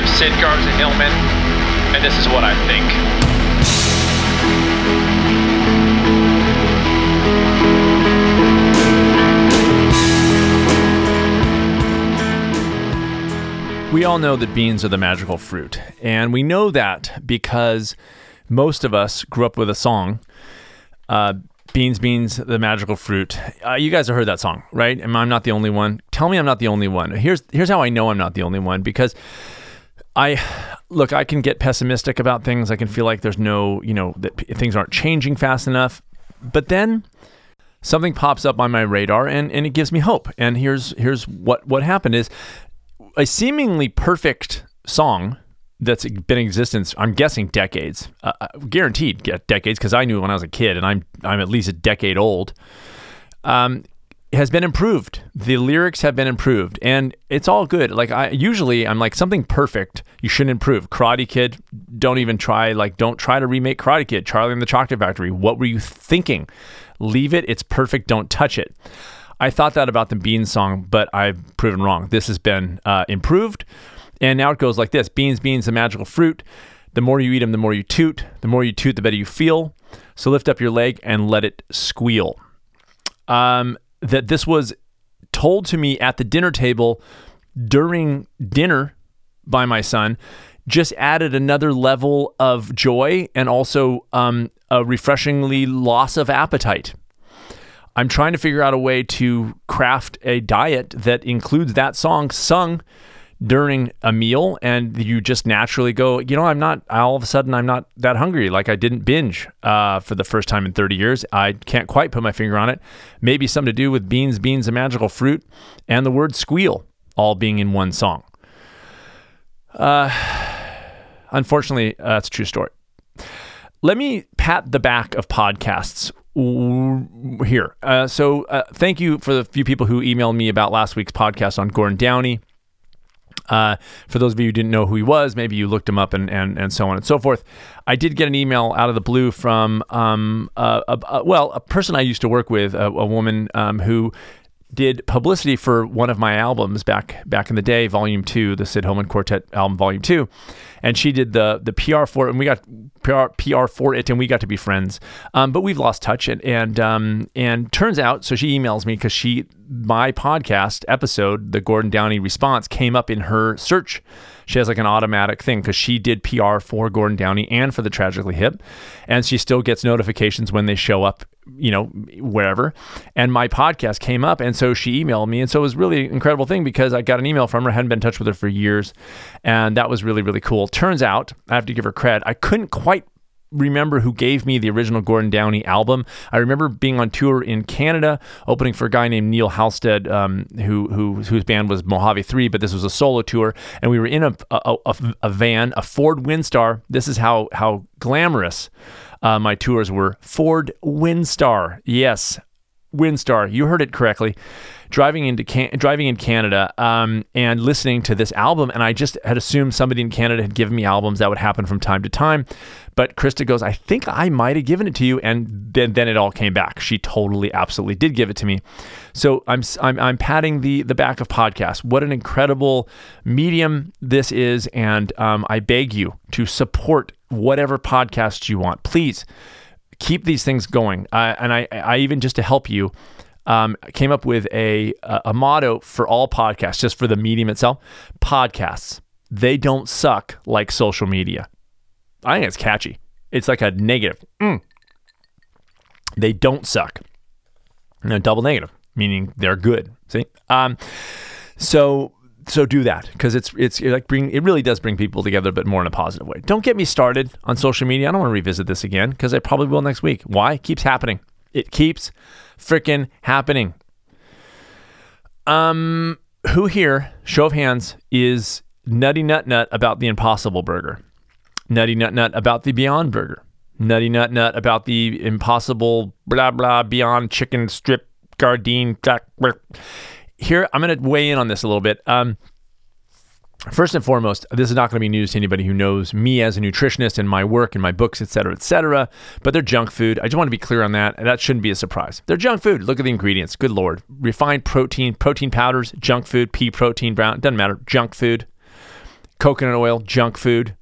I'm Sid Garza Hillman, and this is what I think. We all know that beans are the magical fruit, and we know that because most of us grew up with a song, Beans, Beans, the magical fruit. You guys have heard that song, right? And I'm not the only one. Tell me I'm not the only one. Here's how I know I'm not the only one, because I can get pessimistic about things. I can feel like there's that things aren't changing fast enough, but then something pops up on my radar and it gives me hope. And here's what happened is, a seemingly perfect song that's been in existence, I'm guessing decades, guaranteed decades, because I knew it when I was a kid, and I'm at least a decade old, has been improved. The lyrics have been improved, and it's all good. Like I'm like, something perfect, you shouldn't improve. Karate Kid, don't try to remake Karate Kid. Charlie and the Chocolate Factory, what were you thinking? Leave it, it's perfect, don't touch it. I thought that about the Beans song, but I've proven wrong. This has been improved, and now it goes like this. Beans, beans, the magical fruit. The more you eat them, the more you toot. The more you toot, the better you feel. So lift up your leg and let it squeal. That this was told to me at the dinner table during dinner by my son just added another level of joy and also a refreshingly loss of appetite. I'm trying to figure out a way to craft a diet that includes that song sung during a meal, and you just naturally go, all of a sudden I'm not that hungry. Like, I didn't binge for the first time in 30 years. I can't quite put my finger on it. Maybe something to do with beans, beans, a magical fruit, and the word squeal all being in one song. Unfortunately, that's a true story. Let me pat the back of podcasts here. So thank you for the few people who emailed me about last week's podcast on Gordon Downie. For those of you who didn't know who he was, maybe you looked him up and so on and so forth. I did get an email out of the blue from a person I used to work with, a woman who did publicity for one of my albums back in the day, Volume 2, the Sid Hillman Quartet album, Volume 2. And she did the PR for it, and we got PR for it, and we got to be friends. But we've lost touch, and turns out, so she emails me because my podcast episode, the Gordon Downie response, came up in her search. She has like an automatic thing because she did PR for Gordon Downie and for the Tragically Hip, and she still gets notifications when they show up, wherever. And my podcast came up, and so she emailed me, and so it was really an incredible thing because I got an email from her. I hadn't been in touch with her for years, and that was really, really cool. Turns out, I have to give her credit, I couldn't quite remember who gave me the original Gordon Downie album. I remember being on tour in Canada, opening for a guy named Neil Halstead, whose band was Mojave 3, but this was a solo tour, and we were in a van, a Ford Windstar. This is how glamorous my tours were. Ford Windstar, yes, Windstar. You heard it correctly. Driving in Canada and listening to this album, and I just had assumed somebody in Canada had given me albums. That would happen from time to time. But Krista goes, I think I might have given it to you, and then it all came back. She totally, absolutely did give it to me. So I'm patting the back of podcasts. What an incredible medium this is, and I beg you to support whatever podcast you want. Please keep these things going. And I even, just to help you, came up with a motto for all podcasts, just for the medium itself. Podcasts, they don't suck like social media. I think it's catchy. It's like a negative. They don't suck. Double negative, meaning they're good. See? So do that, because it's like it really does bring people together, but more in a positive way. Don't get me started on social media. I don't want to revisit this again, because I probably will next week. Why? It keeps happening. It keeps freaking happening. Who here, show of hands, is nutty nut about the Impossible Burger? Nutty nut about the Beyond Burger? Nutty nut about the Impossible blah blah Beyond Chicken Strip Gardein? Here, I'm going to weigh in on this a little bit. First and foremost, this is not going to be news to anybody who knows me as a nutritionist and my work and my books, et cetera, but they're junk food. I just want to be clear on that, and that shouldn't be a surprise. They're junk food. Look at the ingredients. Good Lord. Refined protein powders, junk food, pea protein, brown, doesn't matter, junk food. coconut oil, junk food.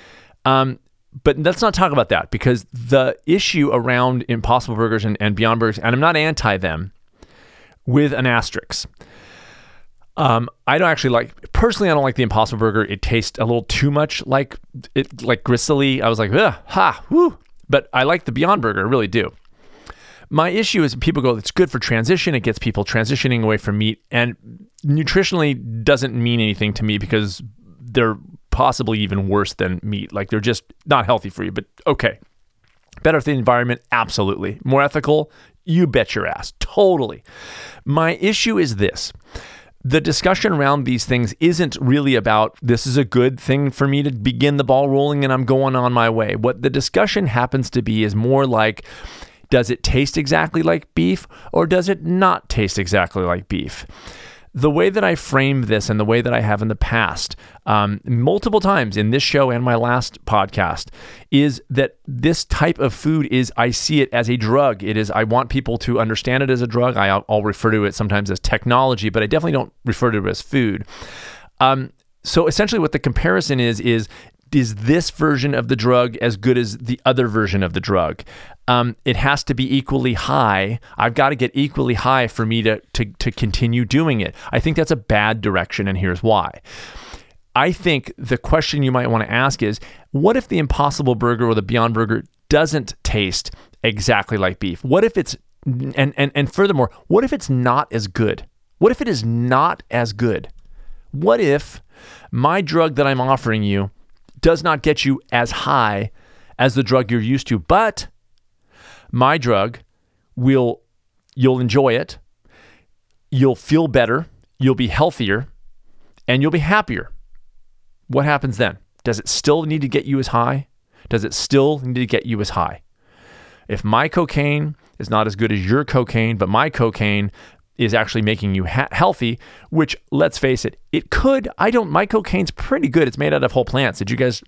But let's not talk about that, because the issue around Impossible Burgers and Beyond Burgers, and I'm not anti them, with an asterisk. I don't actually personally, I don't like the Impossible Burger. It tastes a little too much like gristly. I was like, woo. But I like the Beyond Burger, I really do. My issue is people go, it's good for transition. It gets people transitioning away from meat, and nutritionally doesn't mean anything to me, because they're possibly even worse than meat. Like, they're just not healthy for you, but okay. Better for the environment? Absolutely. More ethical? You bet your ass. Totally. My issue is this. The discussion around these things isn't really about, this is a good thing for me to begin the ball rolling and I'm going on my way. What the discussion happens to be is more like, does it taste exactly like beef, or does it not taste exactly like beef? The way that I frame this, and the way that I have in the past, multiple times in this show and my last podcast, is that this type of food is, I see it as a drug. It is, I want people to understand it as a drug. I'll refer to it sometimes as technology, but I definitely don't refer to it as food. So essentially what the comparison is this version of the drug as good as the other version of the drug? It has to be equally high. I've got to get equally high for me to continue doing it. I think that's a bad direction, and here's why. I think the question you might want to ask is, what if the Impossible Burger or the Beyond Burger doesn't taste exactly like beef? What if it's, and furthermore, what if it's not as good? What if it is not as good? What if my drug that I'm offering you does not get you as high as the drug you're used to, but my drug you'll enjoy it, you'll feel better, you'll be healthier, and you'll be happier? What happens then? Does it still need to get you as high? Does it still need to get you as high? If my cocaine is not as good as your cocaine, but my cocaine is actually making you healthy, which, let's face it, it could. My cocaine's pretty good. It's made out of whole plants. Did you guys,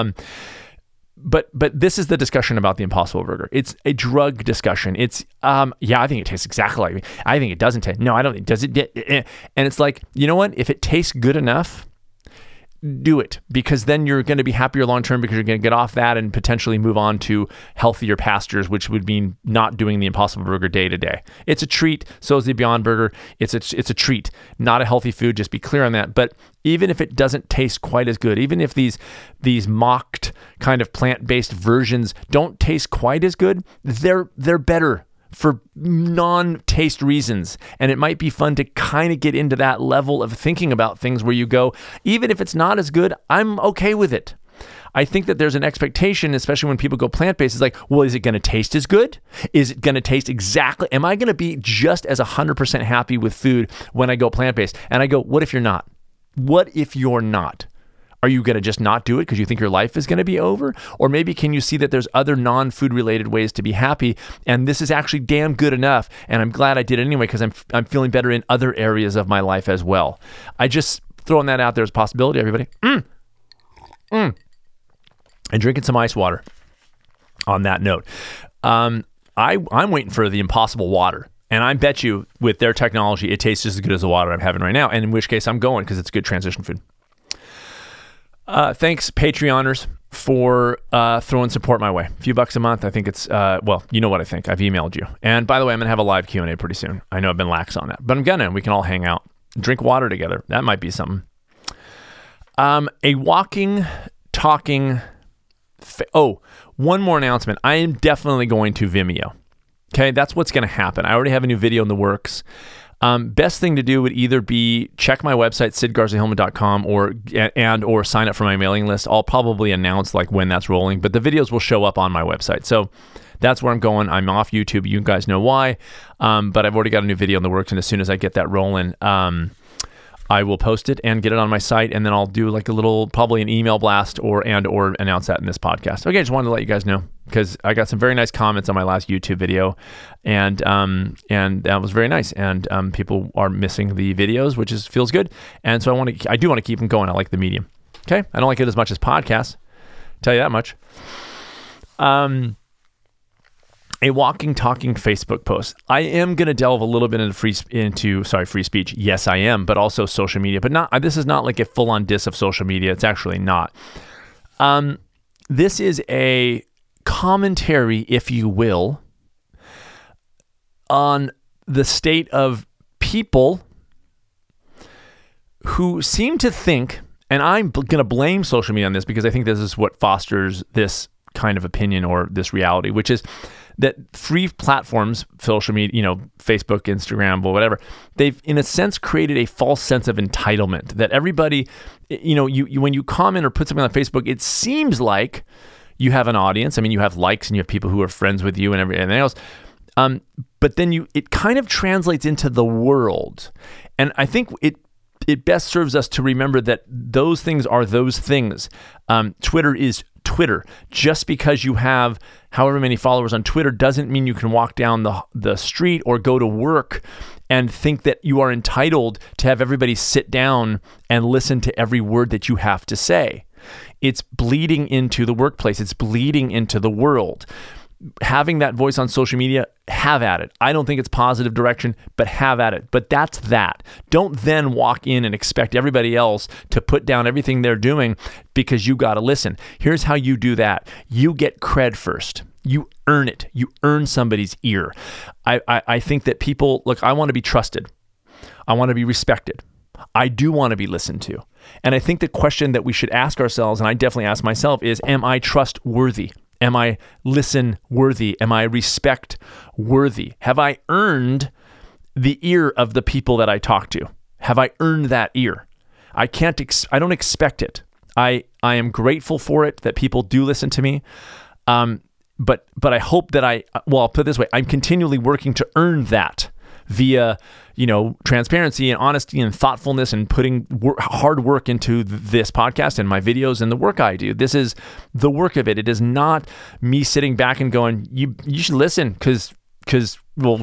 but this is the discussion about the Impossible Burger. It's a drug discussion. It's, I think it tastes exactly like me. I think it doesn't taste. No, I don't think, does it? And it's like, you know what? If it tastes good enough, do it, because then you're going to be happier long-term, because you're going to get off that and potentially move on to healthier pastures, which would mean not doing the Impossible Burger day to day. It's a treat. So is the Beyond Burger. It's a treat, not a healthy food. Just be clear on that. But even if it doesn't taste quite as good, even if these mocked kind of plant-based versions don't taste quite as good, they're better for non-taste reasons. And it might be fun to kind of get into that level of thinking about things where you go, even if it's not as good, I'm okay with it. I think that there's an expectation, especially when people go plant-based, is like, well, is it going to taste as good? Is it going to taste exactly? Am I going to be just as 100% happy with food when I go plant-based? And I go, what if you're not? What if you're not? Are you going to just not do it because you think your life is going to be over? Or maybe can you see that there's other non-food related ways to be happy, and this is actually damn good enough, and I'm glad I did it anyway because I'm feeling better in other areas of my life as well. I just throwing that out there as a possibility, everybody. And drinking some ice water on that note. I'm waiting for the Impossible Water. And I bet you with their technology, it tastes just as good as the water I'm having right now. And in which case I'm going, because it's good transition food. Thanks, Patreoners, for throwing support my way. A few bucks a month. I think it's, you know what I think. I've emailed you. And by the way, I'm going to have a live Q&A pretty soon. I know I've been lax on that, but I'm gonna. We can all hang out, drink water together. That might be something. A walking, talking... one more announcement. I am definitely going to Vimeo. Okay, that's what's going to happen. I already have a new video in the works. Best thing to do would either be check my website, sidgarzahillman.com, or sign up for my mailing list. I'll probably announce like when that's rolling, but the videos will show up on my website. So that's where I'm going. I'm off YouTube. You guys know why. But I've already got a new video in the works, and as soon as I get that rolling, I will post it and get it on my site, and then I'll do like a little, probably an email blast or announce that in this podcast. Okay, just wanted to let you guys know, because I got some very nice comments on my last YouTube video, and that was very nice. And people are missing the videos, which feels good. And so I do want to keep them going. I like the medium. Okay, I don't like it as much as podcasts. Tell you that much. a walking, talking Facebook post. I am going to delve a little bit into free speech. Yes, I am, but also social media. But this is not like a full-on diss of social media. It's actually not. This is a commentary, if you will, on the state of people who seem to think, and I'm going to blame social media on this because I think this is what fosters this kind of opinion or this reality, which is that free platforms, social media, Facebook, Instagram, or whatever, they've in a sense created a false sense of entitlement that everybody, you when you comment or put something on Facebook, it seems like you have an audience. I mean, you have likes and you have people who are friends with you and everything else. But then it kind of translates into the world. And I think it best serves us to remember that those things are those things. Twitter is Twitter. Just because you have however many followers on Twitter doesn't mean you can walk down the street or go to work and think that you are entitled to have everybody sit down and listen to every word that you have to say. It's bleeding into the workplace. It's bleeding into the world. Having that voice on social media, have at it. I don't think it's positive direction, but have at it. But that's that. Don't then walk in and expect everybody else to put down everything they're doing because you got to listen. Here's how you do that. You get cred first. You earn it. You earn somebody's ear. I think that people, look, I want to be trusted. I want to be respected. I do want to be listened to. And I think the question that we should ask ourselves, and I definitely ask myself, is, am I trustworthy? Am I listen worthy? Am I respect worthy? Have I earned the ear of the people that I talk to? Have I earned that ear? I don't expect it. I am grateful for it that people do listen to me. But I hope that I'll put it this way. I'm continually working to earn that via, transparency and honesty and thoughtfulness and putting hard work into this podcast and my videos and the work I do. This is the work of it. It is not me sitting back and going, you should listen because that's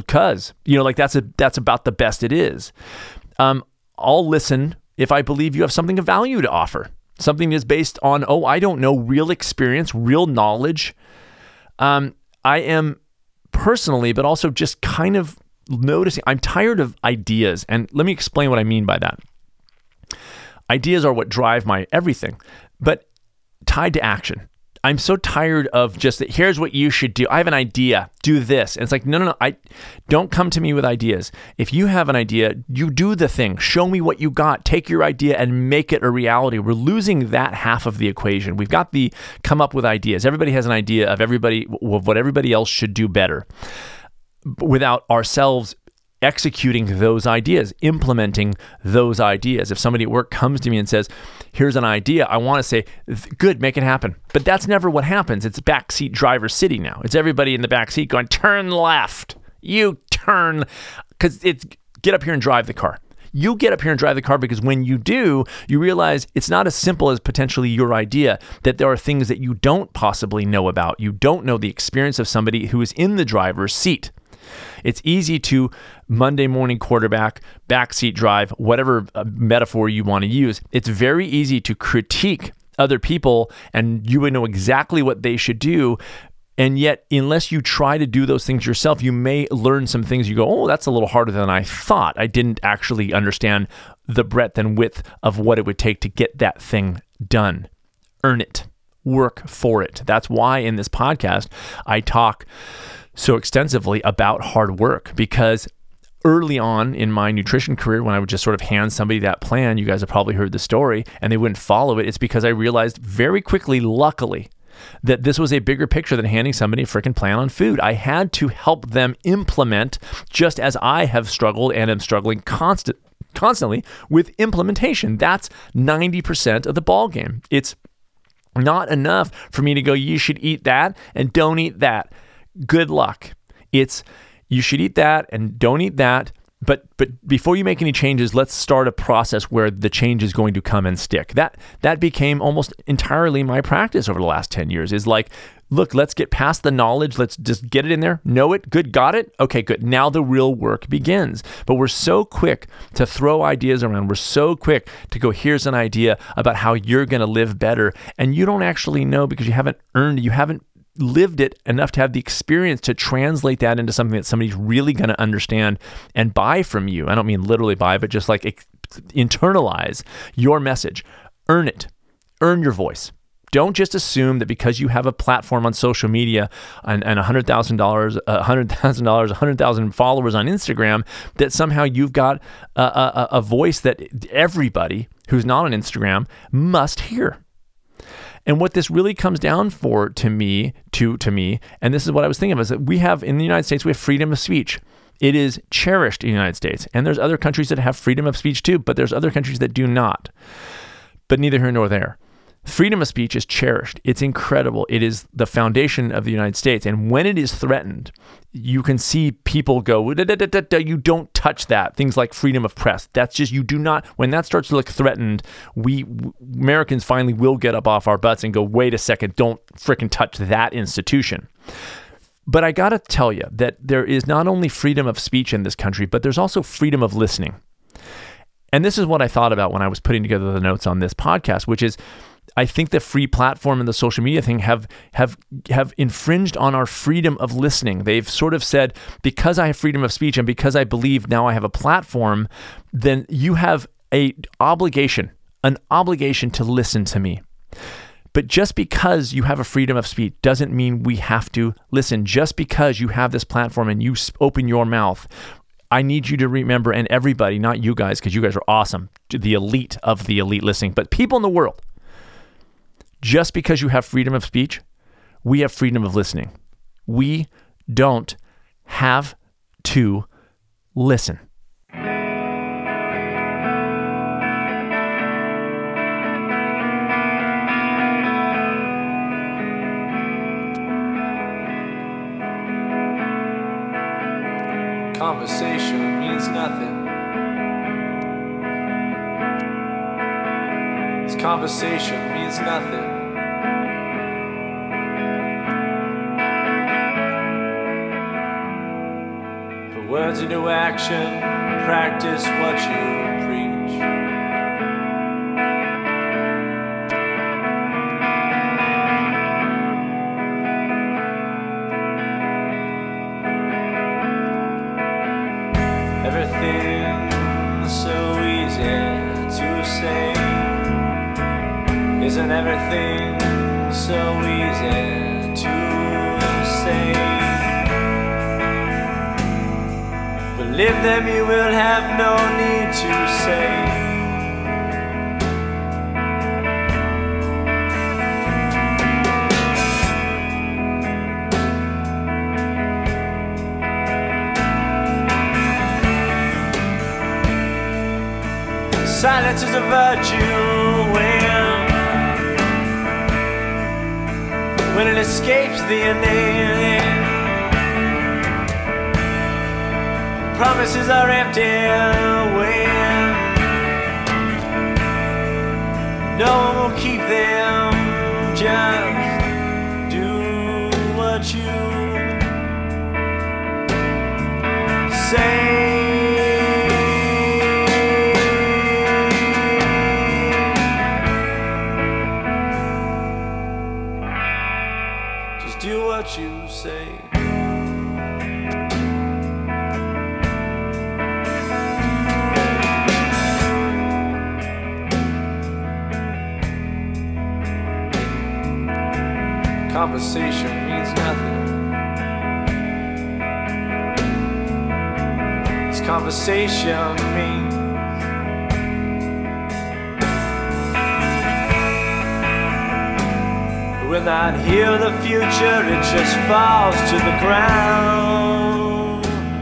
about the best it is. I'll listen if I believe you have something of value to offer. Something is based on, I don't know, real experience, real knowledge. I am personally, but also just kind of noticing, I'm tired of ideas. And let me explain what I mean by that. Ideas are what drive my everything, but tied to action. I'm so tired of just that. Here's what you should do. I have an idea. Do this. And it's like, no. Don't come to me with ideas. If you have an idea, you do the thing. Show me what you got. Take your idea and make it a reality. We're losing that half of the equation. We've got the come up with ideas. Everybody has an idea of what everybody else should do better, without ourselves executing those ideas, implementing those ideas. If somebody at work comes to me and says, here's an idea, I want to say, good, make it happen. But that's never what happens. It's backseat driver city now. It's everybody in the backseat going, turn left. You turn, because it's get up here and drive the car. You get up here and drive the car because when you do, you realize it's not as simple as potentially your idea, that there are things that you don't possibly know about. You don't know the experience of somebody who is in the driver's seat. It's easy to Monday morning quarterback, backseat drive, whatever metaphor you want to use. It's very easy to critique other people and you would know exactly what they should do. And yet, unless you try to do those things yourself, you may learn some things. You go, that's a little harder than I thought. I didn't actually understand the breadth and width of what it would take to get that thing done. Earn it. Work for it. That's why in this podcast, I talk so extensively about hard work, because early on in my nutrition career, when I would just sort of hand somebody that plan, you guys have probably heard the story, and they wouldn't follow it. It's because I realized very quickly, luckily, that this was a bigger picture than handing somebody a freaking plan on food. I had to help them implement, just as I have struggled and am struggling constantly with implementation. That's 90% of the ball game. It's not enough for me to go, you should eat that and don't eat that. Good luck. It's you should eat that and don't eat that. But before you make any changes, let's start a process where the change is going to come and stick. That became almost entirely my practice over the last 10 years, is like, look, let's get past the knowledge. Let's just get it in there. Know it. Good. Got it. Okay, good. Now the real work begins. But we're so quick to throw ideas around. We're so quick to go, here's an idea about how you're going to live better. And you don't actually know because you haven't earned it. lived it enough to have the experience to translate that into something that somebody's really going to understand and buy from you. I don't mean literally buy, but just like internalize your message. Earn it. Earn your voice. Don't just assume that because you have a platform on social media and $100,000, 100,000 followers on Instagram, that somehow you've got a voice that everybody who's not on Instagram must hear. And what this really comes down to me, and this is what I was thinking of, is that we have, in the United States, we have freedom of speech. It is cherished in the United States. And there's other countries that have freedom of speech too, but there's other countries that do not. But neither here nor there. Freedom of speech is cherished. It's incredible. It is the foundation of the United States. And when it is threatened, you can see people go, you don't touch that. Things like freedom of press. That's just, you do not, when that starts to look threatened, we Americans finally will get up off our butts and go, wait a second, don't frickin' touch that institution. But I got to tell you that there is not only freedom of speech in this country, but there's also freedom of listening. And this is what I thought about when I was putting together the notes on this podcast, which is, I think the free platform and the social media thing have infringed on our freedom of listening. They've sort of said, because I have freedom of speech and because I believe now I have a platform, then you have an obligation to listen to me. But just because you have a freedom of speech doesn't mean we have to listen. Just because you have this platform and you open your mouth, I need you to remember, and everybody, not you guys, because you guys are awesome, the elite of the elite listening, but people in the world, just because you have freedom of speech, we have freedom of listening. We don't have to listen. Conversation means nothing. This conversation means nothing. Put words into action, practice what you preach. Everything's so easy to say. Isn't everything so easy to say? Believe them, you will have no need to say. Silence is a virtue when it escapes the innate. Promises are empty when no one will keep them. Just do what you say. Do what you say. Conversation means nothing. This conversation means will not heal the future, it just falls to the ground.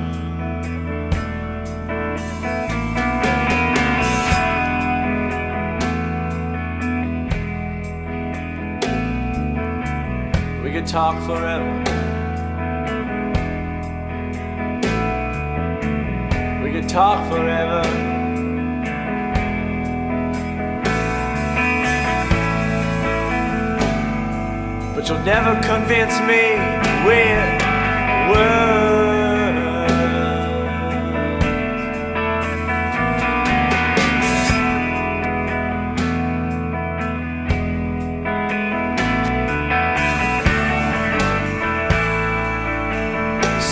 We could talk forever. We could talk forever. But you'll never convince me with words.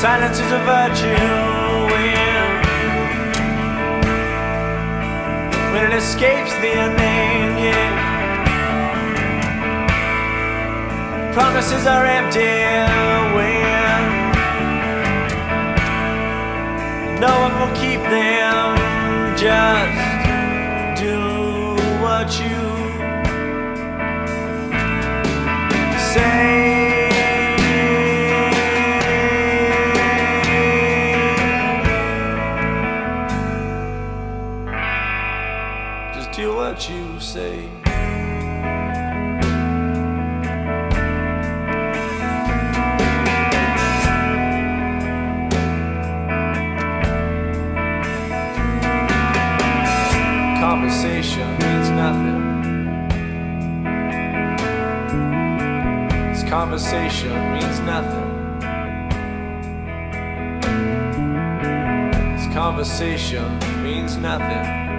Silence is a virtue when it escapes the inane, yeah. Promises are empty when no one will keep them. Just do what you say. Do what you say. Conversation means nothing. This conversation means nothing. This conversation means nothing.